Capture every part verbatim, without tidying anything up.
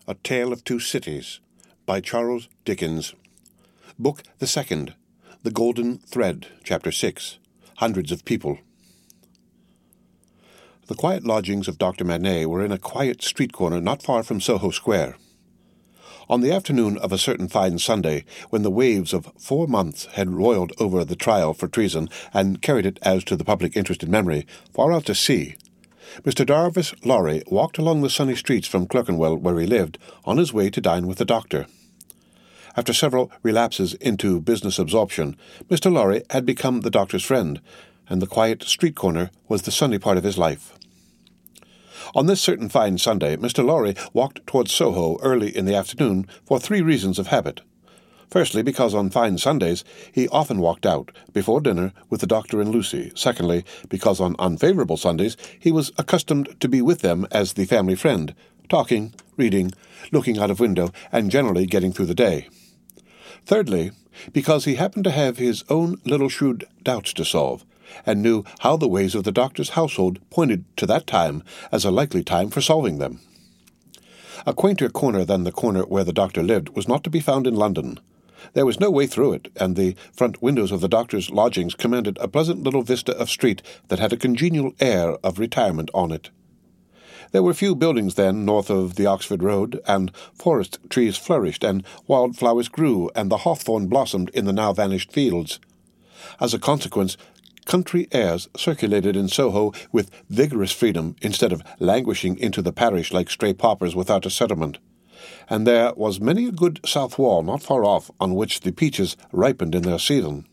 A Tale of Two Cities, by Charles Dickens. Book the Second, The Golden Thread, Chapter six, Hundreds of People. The quiet lodgings of Doctor Manette were in a quiet street corner not far from Soho Square. On the afternoon of a certain fine Sunday, when the waves of four months had roiled over the trial for treason and carried it, as to the public interest in memory, far out to sea, Mister Jarvis Lorry walked along the sunny streets from Clerkenwell, where he lived, on his way to dine with the doctor. After several relapses into business absorption, Mister Lorry had become the doctor's friend, and the quiet street corner was the sunny part of his life. On this certain fine Sunday, Mister Lorry walked towards Soho early in the afternoon for three reasons of habit. Firstly, because on fine Sundays he often walked out, before dinner, with the doctor and Lucy. Secondly, because on unfavourable Sundays he was accustomed to be with them as the family friend, talking, reading, looking out of window, and generally getting through the day. Thirdly, because he happened to have his own little shrewd doubts to solve, and knew how the ways of the doctor's household pointed to that time as a likely time for solving them. A quainter corner than the corner where the doctor lived was not to be found in London. There was no way through it, and the front windows of the doctor's lodgings commanded a pleasant little vista of street that had a congenial air of retirement on it. There were few buildings then north of the Oxford Road, and forest trees flourished, and wild flowers grew, and the hawthorn blossomed in the now vanished fields. As a consequence, country airs circulated in Soho with vigorous freedom, instead of languishing into the parish like stray paupers without a settlement. And there was many a good south wall not far off on which the peaches ripened in their season.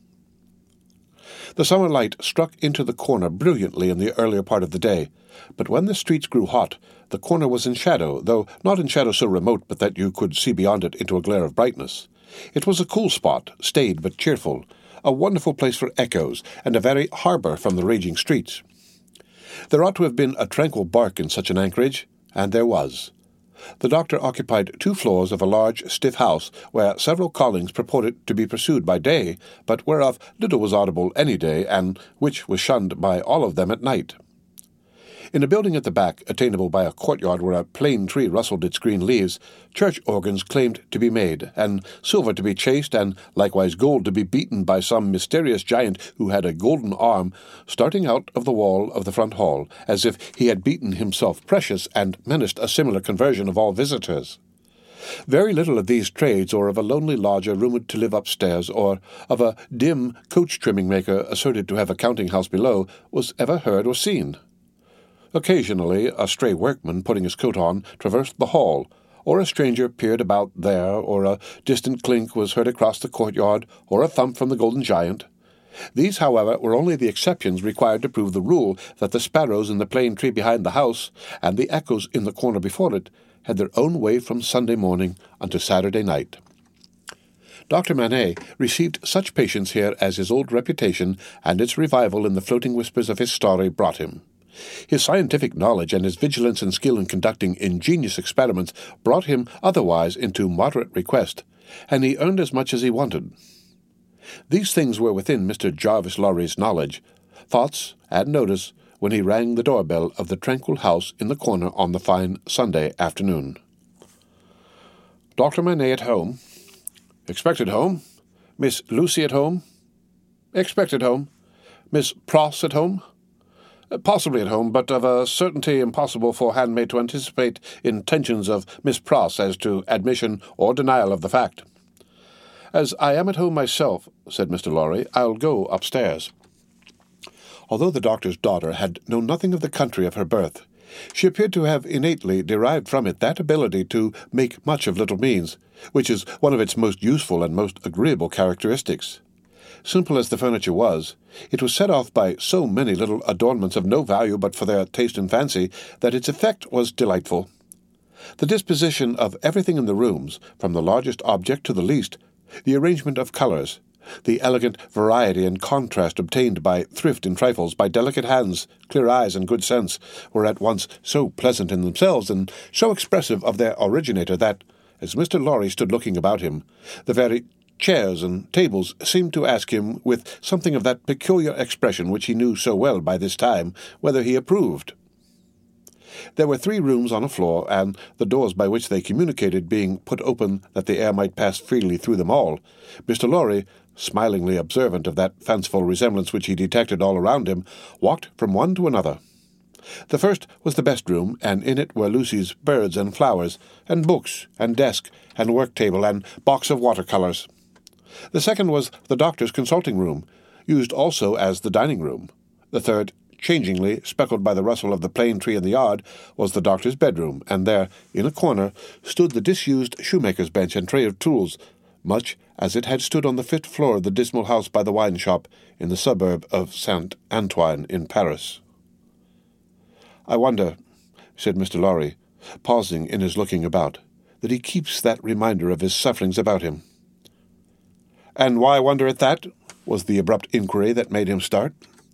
The summer light struck into the corner brilliantly in the earlier part of the day, but when the streets grew hot, the corner was in shadow, though not in shadow so remote but that you could see beyond it into a glare of brightness. It was a cool spot, staid but cheerful, a wonderful place for echoes, and a very harbour from the raging streets. There ought to have been a tranquil bark in such an anchorage, and there was. The doctor occupied two floors of a large, stiff house, where several callings purported to be pursued by day, but whereof little was audible any day, and which was shunned by all of them at night. In a building at the back, attainable by a courtyard where a plane tree rustled its green leaves, church organs claimed to be made, and silver to be chased, and likewise gold to be beaten by some mysterious giant who had a golden arm starting out of the wall of the front hall, as if he had beaten himself precious and menaced a similar conversion of all visitors. Very little of these trades, or of a lonely lodger rumoured to live upstairs, or of a dim coach-trimming maker asserted to have a counting-house below, was ever heard or seen. Occasionally a stray workman, putting his coat on, traversed the hall, or a stranger peered about there, or a distant clink was heard across the courtyard, or a thump from the golden giant. These, however, were only the exceptions required to prove the rule that the sparrows in the plane tree behind the house, and the echoes in the corner before it, had their own way from Sunday morning unto Saturday night. Doctor Manette received such patience here as his old reputation and its revival in the floating whispers of his story brought him. His scientific knowledge and his vigilance and skill in conducting ingenious experiments brought him otherwise into moderate request, and he earned as much as he wanted. These things were within Mister Jarvis Lorry's knowledge, thoughts, and notice when he rang the doorbell of the tranquil house in the corner on the fine Sunday afternoon. Doctor Manette at home? Expected home? Miss Lucy at home? Expected home. Miss Pross at home? Possibly at home, but of a certainty impossible for handmaid to anticipate intentions of Miss Pross as to admission or denial of the fact. As I am at home myself, said Mister Lorry, I'll go upstairs. Although the doctor's daughter had known nothing of the country of her birth, she appeared to have innately derived from it that ability to make much of little means, which is one of its most useful and most agreeable characteristics. Simple as the furniture was, it was set off by so many little adornments of no value but for their taste and fancy that its effect was delightful. The disposition of everything in the rooms, from the largest object to the least, the arrangement of colours, the elegant variety and contrast obtained by thrift in trifles, by delicate hands, clear eyes, and good sense, were at once so pleasant in themselves and so expressive of their originator that, as Mister Lorry stood looking about him, the very chairs and tables seemed to ask him, with something of that peculiar expression which he knew so well by this time, whether he approved. There were three rooms on a floor, and the doors by which they communicated being put open that the air might pass freely through them all, Mister Lorry, smilingly observant of that fanciful resemblance which he detected all around him, walked from one to another. The first was the best room, and in it were Lucy's birds and flowers, and books, and desk, and work-table, and box of water-colours. The second was the doctor's consulting room, used also as the dining room. The third, changingly speckled by the rustle of the plane tree in the yard, was the doctor's bedroom, and there, in a corner, stood the disused shoemaker's bench and tray of tools, much as it had stood on the fifth floor of the dismal house by the wine shop in the suburb of Saint Antoine in Paris. "I wonder," said Mister Lorry, pausing in his looking about, "that he keeps that reminder of his sufferings about him." "And why wonder at that?" was the abrupt inquiry that made him start.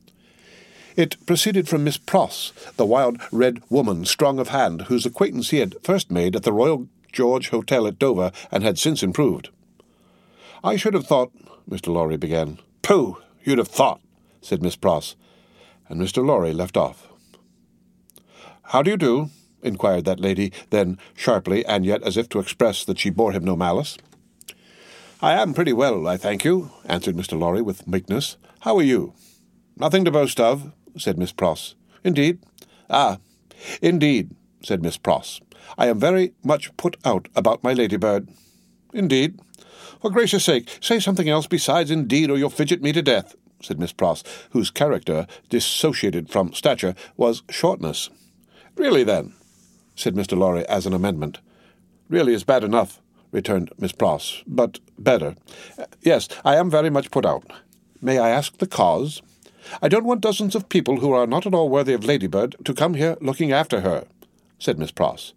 It proceeded from Miss Pross, the wild red woman, strong of hand, whose acquaintance he had first made at the Royal George Hotel at Dover, and had since improved. "I should have thought—" Mister Lorry began. "Pooh! You'd have thought," said Miss Pross, and Mister Lorry left off. "How do you do?" inquired that lady, then sharply, and yet as if to express that she bore him no malice. "I am pretty well, I thank you," answered Mister Lorry with meekness. "How are you?" "Nothing to boast of," said Miss Pross. "Indeed?" "Ah, indeed," said Miss Pross. "I am very much put out about my ladybird." "Indeed?" "For gracious sake, say something else besides indeed, or you'll fidget me to death," said Miss Pross, whose character, dissociated from stature, was shortness. "Really, then?" said Mister Lorry as an amendment. "Really is bad enough," returned Miss Pross, "but better. Yes, I am very much put out. May I ask the cause? I don't want dozens of people who are not at all worthy of Ladybird to come here looking after her," said Miss Pross.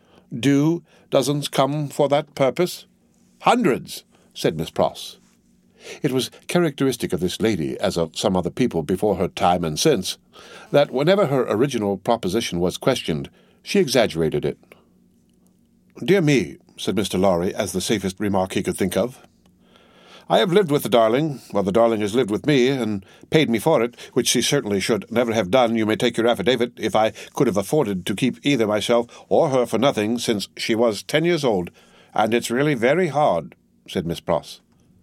"Do dozens come for that purpose?" "Hundreds," said Miss Pross. It was characteristic of this lady, as of some other people before her time and since, that whenever her original proposition was questioned, she exaggerated it. "Dear me," said Mister Lorry, as the safest remark he could think of. "I have lived with the darling, while the darling has lived with me, and paid me for it, which she certainly should never have done, you may take your affidavit, if I could have afforded to keep either myself or her for nothing since she was ten years old, and it's really very hard," said Miss Pross.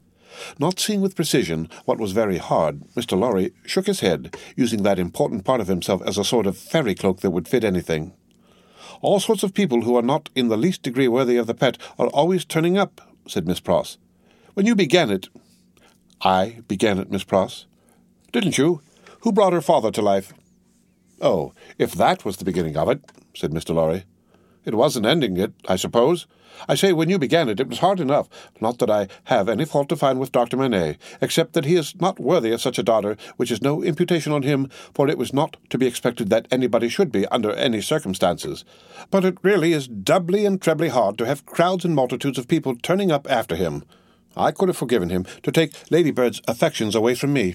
Not seeing with precision what was very hard, Mister Lorry shook his head, using that important part of himself as a sort of fairy cloak that would fit anything. "All sorts of people who are not in the least degree worthy of the pet are always turning up," said Miss Pross. "When you began it—" "I began it, Miss Pross." "Didn't you? Who brought her father to life?" "Oh, if that was the beginning of it," said Mister Lorry. "It wasn't ending it, I suppose. I say, when you began it, it was hard enough. Not that I have any fault to find with Doctor Manette, except that he is not worthy of such a daughter, which is no imputation on him, for it was not to be expected that anybody should be, under any circumstances. But it really is doubly and trebly hard to have crowds and multitudes of people turning up after him. I could have forgiven him to take Ladybird's affections away from me."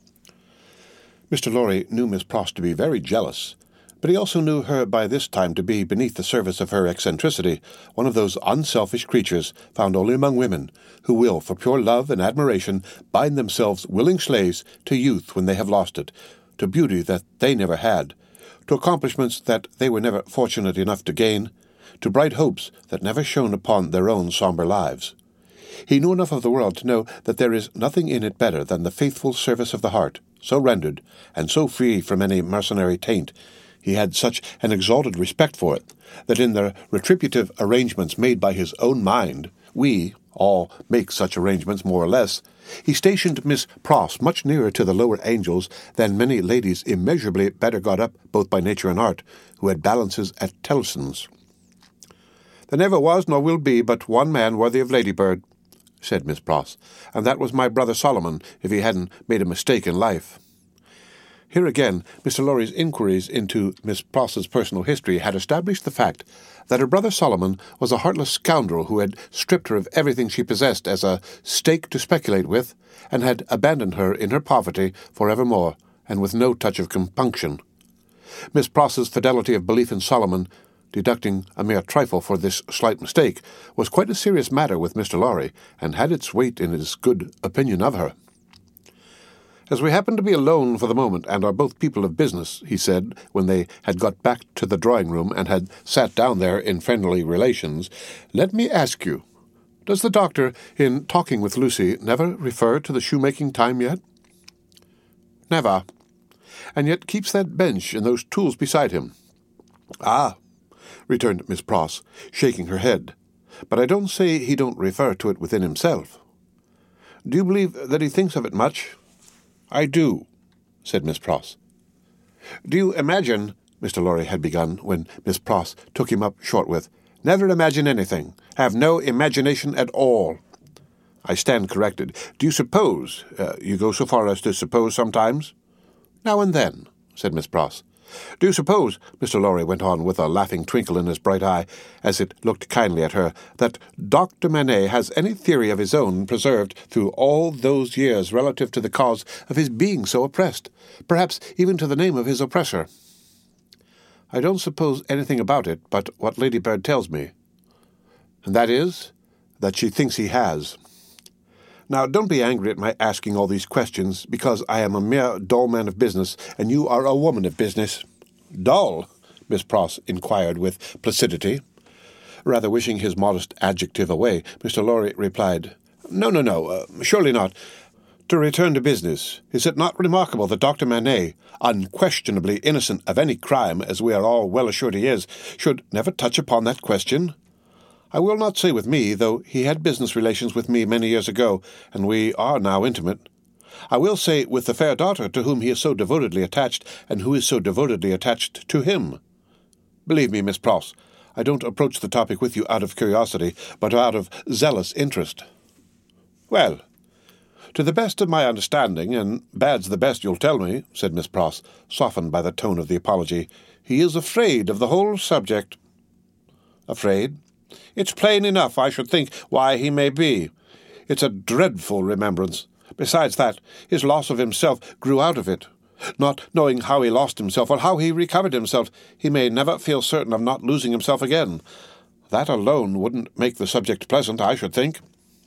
Mister Lorry knew Miss Pross to be very jealous, but he also knew her by this time to be, beneath the surface of her eccentricity, one of those unselfish creatures, found only among women, who will, for pure love and admiration, bind themselves willing slaves to youth when they have lost it, to beauty that they never had, to accomplishments that they were never fortunate enough to gain, to bright hopes that never shone upon their own sombre lives. He knew enough of the world to know that there is nothing in it better than the faithful service of the heart, so rendered, and so free from any mercenary taint. He had such an exalted respect for it, that in the retributive arrangements made by his own mind, we all make such arrangements more or less, he stationed Miss Pross much nearer to the lower angels than many ladies immeasurably better got up both by nature and art, who had balances at Tellson's. "There never was nor will be but one man worthy of Ladybird," said Miss Pross, "and that was my brother Solomon, if he hadn't made a mistake in life." Here again, Mister Lorry's inquiries into Miss Pross's personal history had established the fact that her brother Solomon was a heartless scoundrel who had stripped her of everything she possessed as a stake to speculate with, and had abandoned her in her poverty for evermore, and with no touch of compunction. Miss Pross's fidelity of belief in Solomon, deducting a mere trifle for this slight mistake, was quite a serious matter with Mister Lorry, and had its weight in his good opinion of her. "As we happen to be alone for the moment and are both people of business," he said, when they had got back to the drawing-room and had sat down there in friendly relations, "let me ask you, does the doctor, in talking with Lucy, never refer to the shoemaking time yet?" "Never. And yet keeps that bench and those tools beside him." "Ah," returned Miss Pross, shaking her head, "but I don't say he don't refer to it within himself." "Do you believe that he thinks of it much?" "I do," said Miss Pross. "Do you imagine—" Mister Lorry had begun, when Miss Pross took him up short with, "Never imagine anything. Have no imagination at all." "I stand corrected. Do you suppose? Uh, you go so far as to suppose sometimes?" "Now and then," said Miss Pross. "Do you suppose," Mister Lorry went on with a laughing twinkle in his bright eye, as it looked kindly at her, "that Doctor Manette has any theory of his own preserved through all those years relative to the cause of his being so oppressed, perhaps even to the name of his oppressor?" "I don't suppose anything about it but what Lady Bird tells me." "And that is?" "That she thinks he has. Now, don't be angry at my asking all these questions, because I am a mere dull man of business, and you are a woman of business." "Dull?" Miss Pross inquired with placidity. Rather wishing his modest adjective away, Mister Lorry replied, "No, no, no, uh, surely not. To return to business, is it not remarkable that Doctor Manette, unquestionably innocent of any crime, as we are all well assured he is, should never touch upon that question? I will not say with me, though he had business relations with me many years ago, and we are now intimate. I will say with the fair daughter to whom he is so devotedly attached, and who is so devotedly attached to him. Believe me, Miss Pross, I don't approach the topic with you out of curiosity, but out of zealous interest." "Well, to the best of my understanding, and bad's the best you'll tell me," said Miss Pross, softened by the tone of the apology, "he is afraid of the whole subject." "Afraid? It's plain enough, I should think, why he may be. It's a dreadful remembrance. Besides that, his loss of himself grew out of it. Not knowing how he lost himself, or how he recovered himself, he may never feel certain of not losing himself again. That alone wouldn't make the subject pleasant, I should think."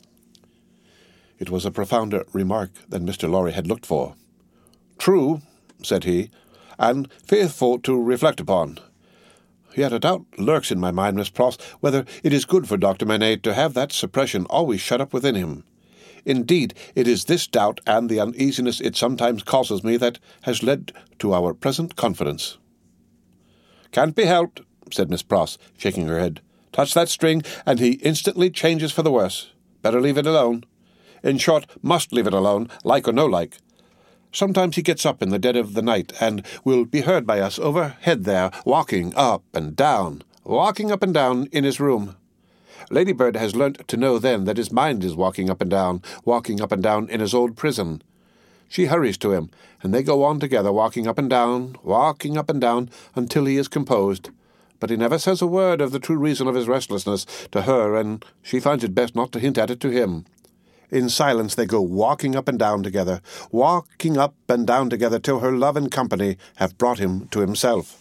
It was a profounder remark than Mister Lorry had looked for. "True," said he, "and faithful to reflect upon. Yet a doubt lurks in my mind, Miss Pross, whether it is good for Doctor Manette to have that suppression always shut up within him. Indeed, it is this doubt and the uneasiness it sometimes causes me that has led to our present confidence." "Can't be helped," said Miss Pross, shaking her head. "Touch that string, and he instantly changes for the worse. Better leave it alone. In short, must leave it alone, like or no like. Sometimes he gets up in the dead of the night, and will be heard by us overhead there, walking up and down, walking up and down in his room. Lady Bird has learnt to know then that his mind is walking up and down, walking up and down in his old prison. She hurries to him, and they go on together, walking up and down, walking up and down, until he is composed. But he never says a word of the true reason of his restlessness to her, and she finds it best not to hint at it to him. In silence they go walking up and down together, walking up and down together till her love and company have brought him to himself."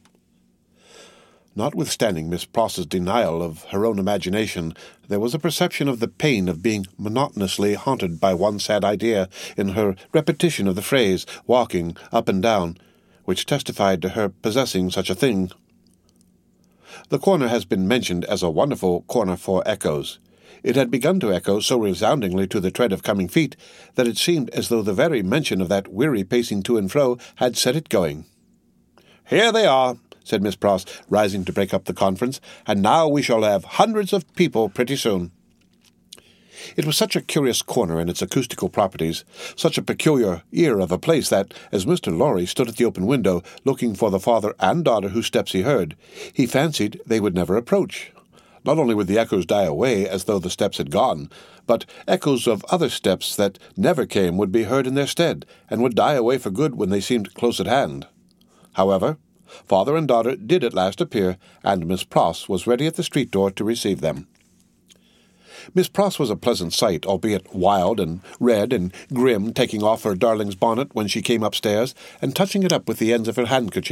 Notwithstanding Miss Pross's denial of her own imagination, there was a perception of the pain of being monotonously haunted by one sad idea in her repetition of the phrase, walking up and down, which testified to her possessing such a thing. The corner has been mentioned as a wonderful corner for echoes. It had begun to echo so resoundingly to the tread of coming feet that it seemed as though the very mention of that weary pacing to and fro had set it going. "Here they are," said Miss Pross, rising to break up the conference, "and now we shall have hundreds of people pretty soon." It was such a curious corner in its acoustical properties, such a peculiar ear of a place that, as Mister Lorry stood at the open window, looking for the father and daughter whose steps he heard, he fancied they would never approach. Not only would the echoes die away as though the steps had gone, but echoes of other steps that never came would be heard in their stead, and would die away for good when they seemed close at hand. However, father and daughter did at last appear, and Miss Pross was ready at the street door to receive them. Miss Pross was a pleasant sight, albeit wild and red and grim, taking off her darling's bonnet when she came upstairs, and touching it up with the ends of her handkerchief,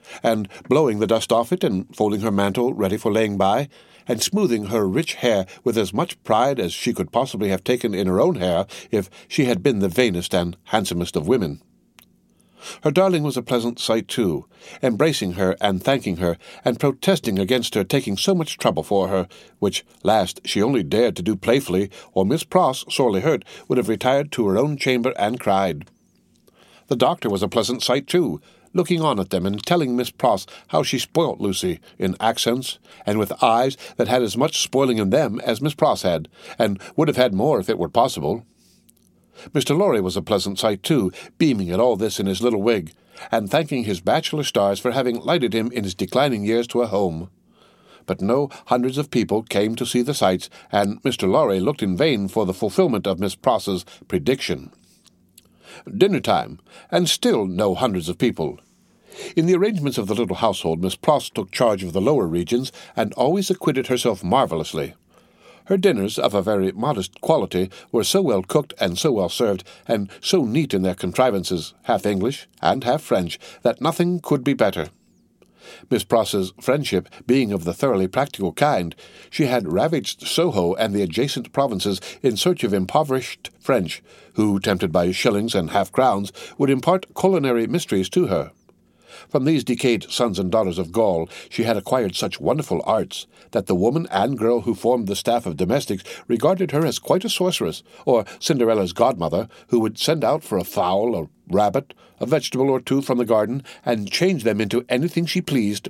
and blowing the dust off it and folding her mantle ready for laying by, and smoothing her rich hair with as much pride as she could possibly have taken in her own hair if she had been the vainest and handsomest of women. Her darling was a pleasant sight, too, embracing her and thanking her, and protesting against her taking so much trouble for her, which last she only dared to do playfully, or Miss Pross, sorely hurt, would have retired to her own chamber and cried. The doctor was a pleasant sight, too, looking on at them and telling Miss Pross how she spoilt Lucy, in accents, and with eyes that had as much spoiling in them as Miss Pross had, and would have had more if it were possible. Mister Lorry was a pleasant sight, too, beaming at all this in his little wig, and thanking his bachelor stars for having lighted him in his declining years to a home. But no hundreds of people came to see the sights, and Mister Lorry looked in vain for the fulfillment of Miss Pross's prediction. Dinner time, and still no hundreds of people. In the arrangements of the little household, Miss Pross took charge of the lower regions, and always acquitted herself marvellously. Her dinners, of a very modest quality, were so well cooked and so well served, and so neat in their contrivances, half English and half French, that nothing could be better. Miss Pross's friendship being of the thoroughly practical kind, she had ravaged Soho and the adjacent provinces in search of impoverished French, who, tempted by shillings and half-crowns, would impart culinary mysteries to her. From these decayed sons and daughters of Gaul she had acquired such wonderful arts that the woman and girl who formed the staff of domestics regarded her as quite a sorceress, or Cinderella's godmother, who would send out for a fowl, a rabbit, a vegetable or two from the garden, and change them into anything she pleased.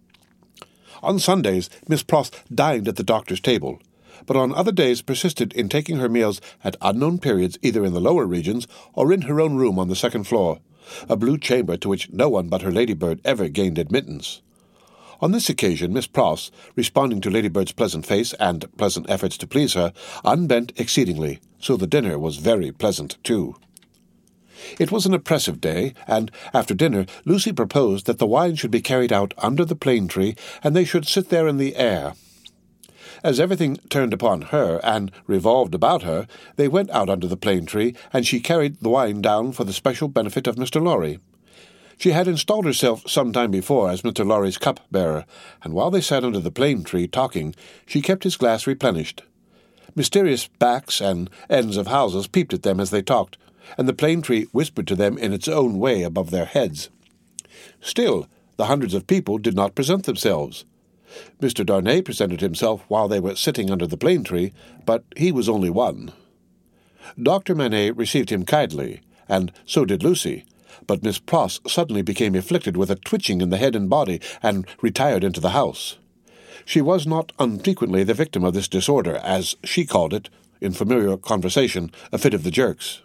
On Sundays Miss Pross dined at the doctor's table, but on other days persisted in taking her meals at unknown periods either in the lower regions or in her own room on the second floor, a blue chamber to which no one but her Ladybird ever gained admittance. On this occasion Miss Pross, responding to Ladybird's pleasant face and pleasant efforts to please her, unbent exceedingly, so the dinner was very pleasant too. It was an oppressive day, and after dinner Lucy proposed that the wine should be carried out under the plane tree, and they should sit there in the air. As everything turned upon her and revolved about her, they went out under the plane tree, and she carried the wine down for the special benefit of Mister Lorry. She had installed herself some time before as Mister Lorry's cup-bearer, and while they sat under the plane tree talking, she kept his glass replenished. Mysterious backs and ends of houses peeped at them as they talked, and the plane tree whispered to them in its own way above their heads. Still, the hundreds of people did not present themselves. Mister Darnay presented himself while they were sitting under the plane tree, but he was only one. Doctor Manette received him kindly, and so did Lucy, but Miss Pross suddenly became afflicted with a twitching in the head and body, and retired into the house. She was not unfrequently the victim of this disorder, as she called it, in familiar conversation, a fit of the jerks.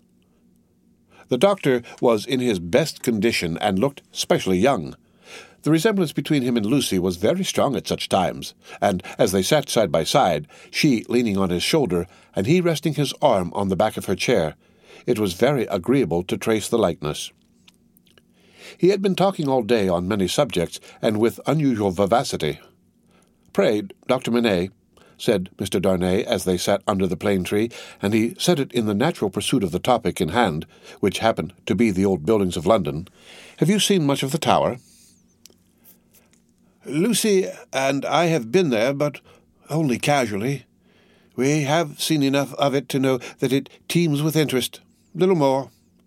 The doctor was in his best condition, and looked specially young. The resemblance between him and Lucy was very strong at such times, and as they sat side by side, she leaning on his shoulder, and he resting his arm on the back of her chair, it was very agreeable to trace the likeness. He had been talking all day on many subjects, and with unusual vivacity. "Pray, Doctor Manette," said Mister Darnay as they sat under the plane tree, and he said it in the natural pursuit of the topic in hand, which happened to be the old buildings of London, "have you seen much of the Tower?" "Lucy and I have been there, but only casually. We have seen enough of it to know that it teems with interest. Little more."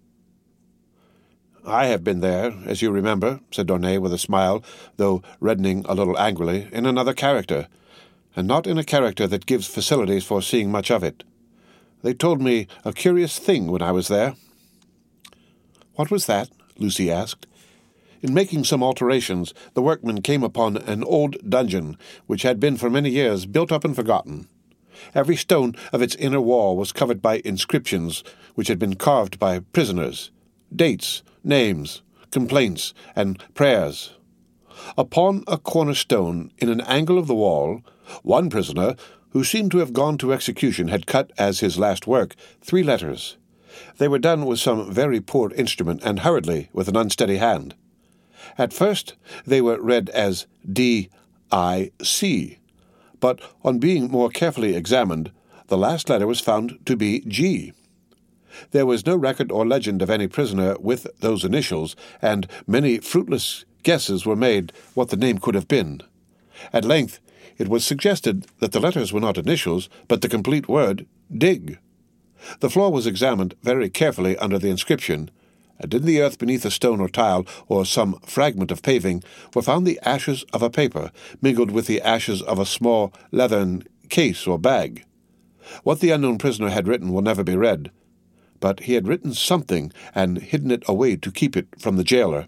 "I have been there, as you remember," said Darnay with a smile, though reddening a little angrily, "in another character, and not in a character that gives facilities for seeing much of it. They told me a curious thing when I was there." "What was that?" Lucy asked. In making some alterations, the workmen came upon an old dungeon, which had been for many years built up and forgotten. Every stone of its inner wall was covered by inscriptions, which had been carved by prisoners, dates, names, complaints, and prayers. Upon a cornerstone, in an angle of the wall, one prisoner, who seemed to have gone to execution, had cut, as his last work, three letters. They were done with some very poor instrument, and hurriedly, with an unsteady hand. At first they were read as D I C, but on being more carefully examined, the last letter was found to be G. There was no record or legend of any prisoner with those initials, and many fruitless guesses were made what the name could have been. At length it was suggested that the letters were not initials, but the complete word, dig. The floor was examined very carefully under the inscription, and in the earth beneath a stone or tile, or some fragment of paving, were found the ashes of a paper, mingled with the ashes of a small leathern case or bag. What the unknown prisoner had written will never be read, but he had written something and hidden it away to keep it from the jailer.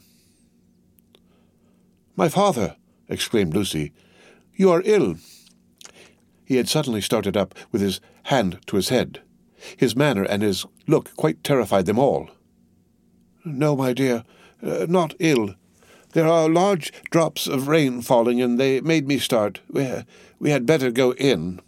"My father!" exclaimed Lucy. "You are ill." He had suddenly started up with his hand to his head. His manner and his look quite terrified them all. "No, my dear, uh, not ill. There are large drops of rain falling, and they made me start. We, we had better go in."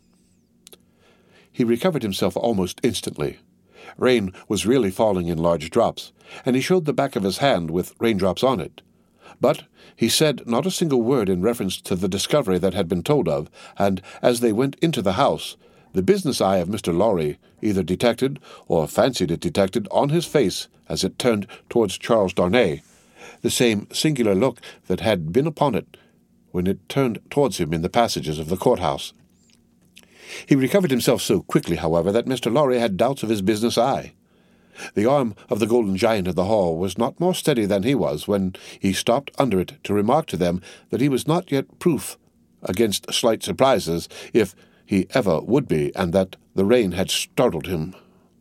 He recovered himself almost instantly. Rain was really falling in large drops, and he showed the back of his hand with raindrops on it. But he said not a single word in reference to the discovery that had been told of, and as they went into the house, the business eye of Mister Lorry either detected, or fancied it detected, on his face, as it turned towards Charles Darnay, the same singular look that had been upon it when it turned towards him in the passages of the courthouse. He recovered himself so quickly, however, that Mister Lorry had doubts of his business eye. The arm of the golden giant in the hall was not more steady than he was when he stopped under it to remark to them that he was not yet proof against slight surprises, if he ever would be, and that the rain had startled him.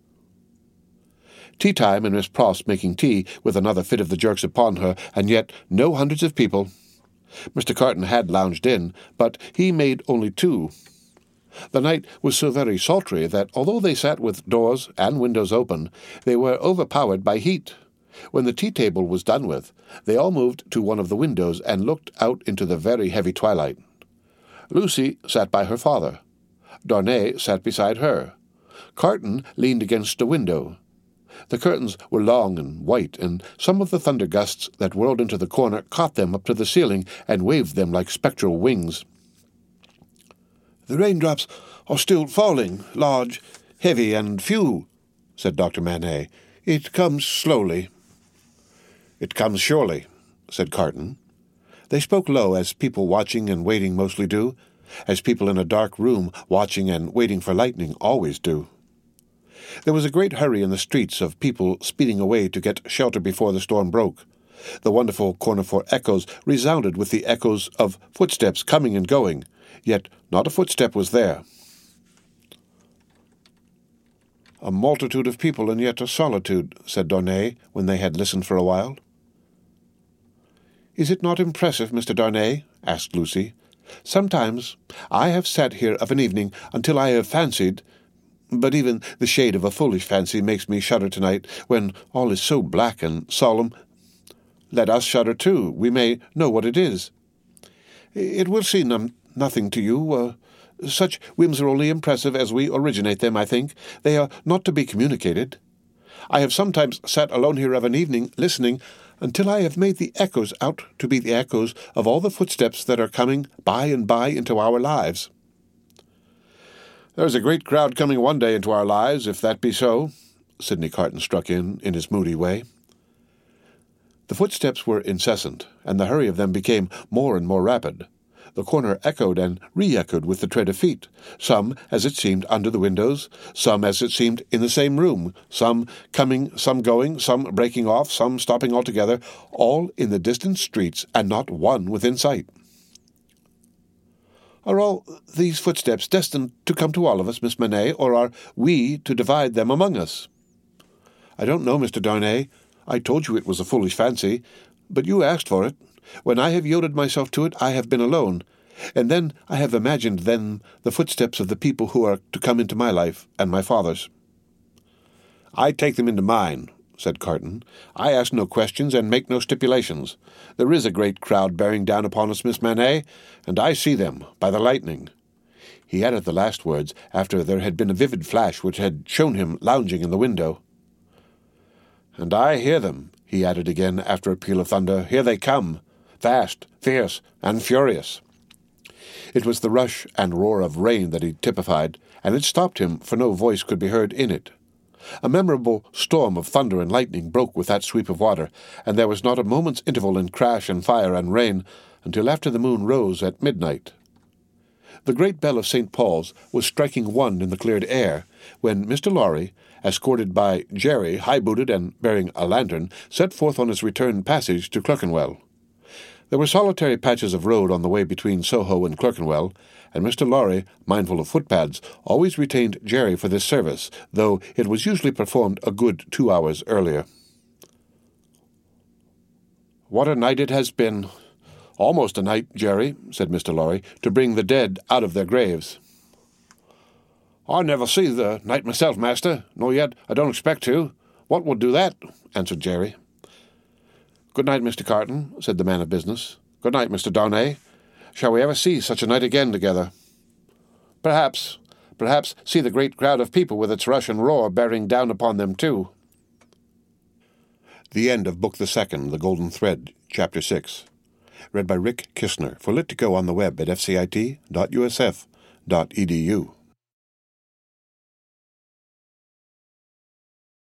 Tea-time, and Miss Pross making tea, with another fit of the jerks upon her, and yet no hundreds of people. Mister Carton had lounged in, but he made only two. The night was so very sultry that, although they sat with doors and windows open, they were overpowered by heat. When the tea-table was done with, they all moved to one of the windows and looked out into the very heavy twilight. Lucy sat by her father. Darnay sat beside her. Carton leaned against a window. The curtains were long and white, and some of the thunder gusts that whirled into the corner caught them up to the ceiling and waved them like spectral wings. "The raindrops are still falling, large, heavy, and few," said Doctor Manette. "It comes slowly." "It comes surely," said Carton. They spoke low, as people watching and waiting mostly do, as people in a dark room watching and waiting for lightning always do. There was a great hurry in the streets of people speeding away to get shelter before the storm broke. The wonderful Cornefort echoes resounded with the echoes of footsteps coming and going, yet not a footstep was there. "A multitude of people, and yet a solitude," said Darnay, when they had listened for a while. "Is it not impressive, Mister Darnay?" asked Lucy. "Sometimes I have sat here of an evening until I have fancied, but even the shade of a foolish fancy makes me shudder tonight, when all is so black and solemn. Let us shudder too. We may know what it is. It will seem num- nothing to you. Uh, such whims are only impressive as we originate them, I think. They are not to be communicated. I have sometimes sat alone here of an evening, listening, until I have made the echoes out to be the echoes of all the footsteps that are coming by and by into our lives." "There is a great crowd coming one day into our lives, if that be so," Sidney Carton struck in, in his moody way. The footsteps were incessant, and the hurry of them became more and more rapid. The corner echoed and re-echoed with the tread of feet, some, as it seemed, under the windows, some, as it seemed, in the same room, some coming, some going, some breaking off, some stopping altogether, all in the distant streets, and not one within sight. "Are all these footsteps destined to come to all of us, Miss Manette, or are we to divide them among us?" "I don't know, Mister Darnay. I told you it was a foolish fancy, but you asked for it. When I have yielded myself to it, I have been alone, and then I have imagined them the footsteps of the people who are to come into my life and my father's." "I take them into mine," said Carton. "I ask no questions and make no stipulations. There is a great crowd bearing down upon us, Miss Manette, and I see them by the lightning." He added the last words after there had been a vivid flash which had shown him lounging in the window. "And I hear them," he added again after a peal of thunder. "Here they come, fast, fierce, and furious." It was the rush and roar of rain that he typified, and it stopped him, for no voice could be heard in it. A memorable storm of thunder and lightning broke with that sweep of water, and there was not a moment's interval in crash and fire and rain until after the moon rose at midnight. The great bell of Saint Paul's was striking one in the cleared air, when Mister Lorry, escorted by Jerry, high-booted and bearing a lantern, set forth on his return passage to Clerkenwell. There were solitary patches of road on the way between Soho and Clerkenwell, and Mister Lorry, mindful of footpads, always retained Jerry for this service, though it was usually performed a good two hours earlier. "What a night it has been! Almost a night, Jerry," said Mister Lorry, "to bring the dead out of their graves." "I never see the night myself, master, nor yet I don't expect to. What would do that?" answered Jerry. "Good night, Mister Carton," said the man of business. "Good night, Mister Darnay. Shall we ever see such a night again together?" "Perhaps. Perhaps see the great crowd of people with its rush and roar bearing down upon them too." The end of Book the Second, The Golden Thread, Chapter Six. Read by Rick Kistner for Lit to Go on the web at f c i t dot u s f dot e d u.